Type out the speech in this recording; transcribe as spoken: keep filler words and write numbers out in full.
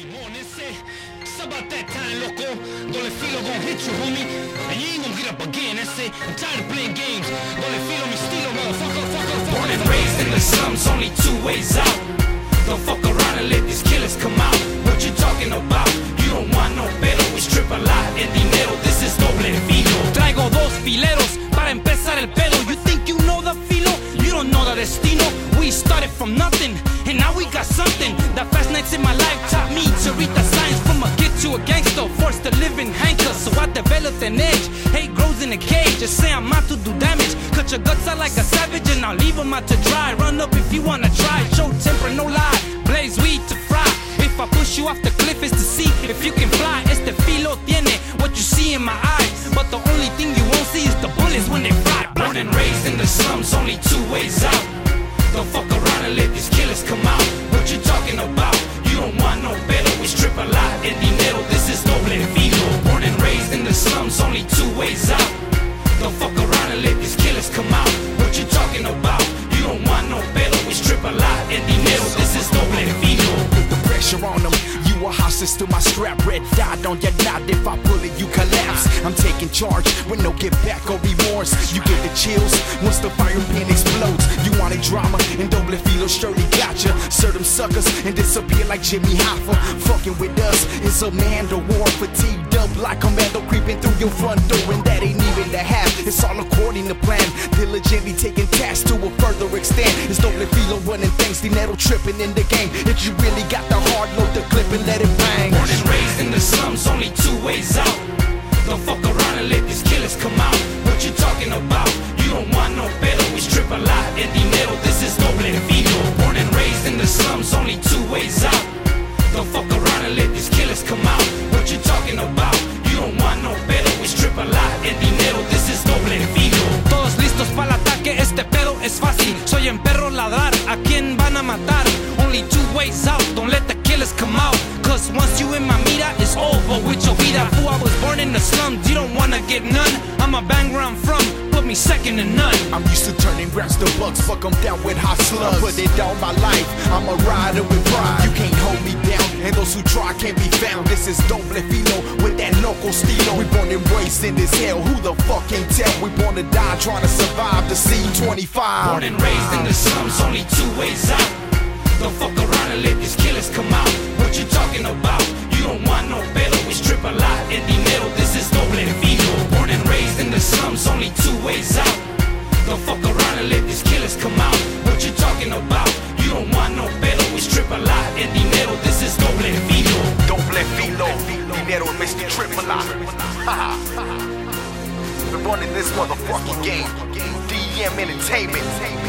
Simón ese. It's about that time, loco. Doble filo gon' hit you, homie. And you ain't gon' get up again, ese. I'm tired of playing games. Doble filo mi estilo, motherfucker, fucker, fucker. Born and raised in the slums, only two ways out. Don't fuck around and let these killers come out. What you talking about? You don't want no pedo. We strip a lot en dinero. This is doble filo. Traigo dos fileros para empezar el pedo. You think you know the filo? You don't know the destino. We started from nothing, and now we got something. The fast nights in my life taught me to read the signs. From a kid to a gangster, forced to live in handcuffs. So I developed an edge. Hate grows in a cage. Just say I'm out to do damage. Cut your guts out like a savage, and I'll leave them out to dry. Run up if you wanna try. Show temper, no lie. Blaze weed to fry. If I push you off the cliff, is to see if you can fly. Este filo tiene what you see in my eyes, but the only thing you won't see is the bullets when they fly. Born and raised in the slums, only two ways out. Don't fuck around and let these killers come out. What you talking about? You don't want no better. We strip a lot en dinero. This is doble filo. Born and raised in the slums, only two ways out. Don't fuck around and let these killers come out. What you talking about? You don't want no better. We strip a lot en dinero. This is doble filo. Put the pressure on them. You a hostage to my strap. Red dot on your knot. If I pull it, you collapse. I'm taking charge with no get back or remorse. You get the chills once the fire pin explodes. You wanted drama and doble filo surely gotcha. Serve them suckers and disappear like Jimmy Hoffa. Fucking with us is a man to war. Fatigued up like commando creeping through your front door. And that ain't even the half. It's all according to plan. Diligently taking tasks to a further extent. It's doble filo running things. Dinero tripping in the game. If you really got the hard load the clip and let it bang. Born and raised in the slums, only two ways out. Don't fuck around and let these killers come out. What you talking about? You don't want no better. We strip a lot en dinero. This is doble filo. Born and raised in the slums, only two ways out. Don't fuck around and let these killers come out. What you talking about? You don't want no better. We strip a lot en dinero. This is doble filo. Todos listos para el ataque, este pedo es fácil. Soy en perro ladrar, ¿a quién van a matar? Only two ways out, don't let the killers come out. Cause once you in my mira, it's over with your vida. Fool, I was born in the slums, you don't wanna get none. I'm a bang where I'm from, put me second to none. I'm used to turning grams to bucks, fuck them down with hot slugs. I put it all my life, I'm a rider with pride. You can't hold me down, and those who try can't be found. This is doble filo with that local stilo. We born and raised in this hell, who the fuck can't tell? We born to die trying to survive the C twenty-five. Born and raised in the slums, only two ways out. Don't fuck around and let these killers come out. What you talking about? You don't want no better. We strip a lot en dinero. This is doble filo. Born and raised in the slums, only two ways out. Don't fuck around and let these killers come out. What you talking about? You don't want no better. We strip a lot en dinero. This is doble filo. Doble filo, dinero makes me trip a lot. We're running this motherfucking game. D M Entertainment.